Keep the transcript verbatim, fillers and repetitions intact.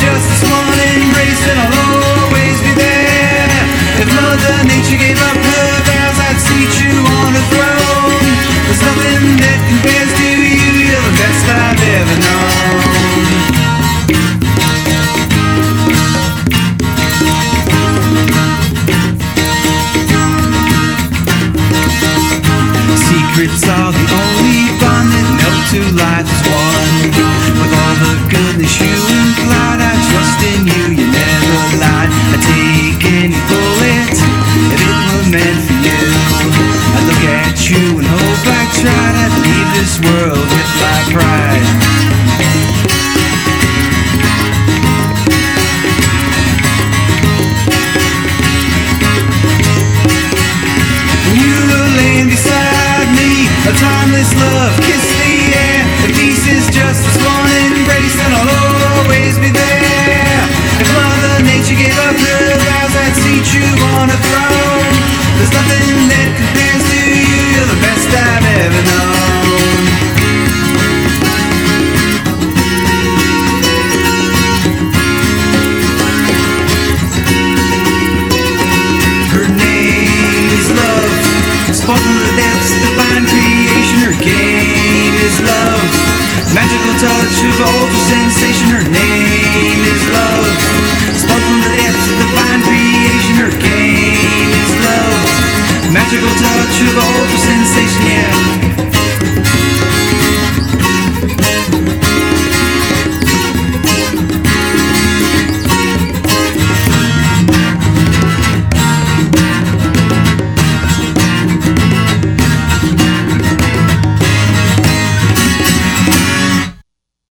just this one embrace, and I'll always be there. If Mother Nature gave up her vows, I'd seat you on a throne. There's nothing that compares to you, you're the best I've ever known. Secrets are the only bond that melt to life as one. With all the goodness you implied, I trust in you, you never lied. I'd take any bullet if it were meant for you. I look at you and hope I try to leave this world with my pride. A timeless love, kiss the air. If peace is just this one embrace, then I'll always be there. If Mother Nature gave up her vows, I'd seat you on a throne. There's nothing that compares to you, you're the best I've ever known. Her name is love, spoken from the depths, divine creation. Her game is love, magical touch of ultra sensation. Her name is love, spoken from the depths, divine creation. Her game is love, magical touch of ultra sensation, yeah.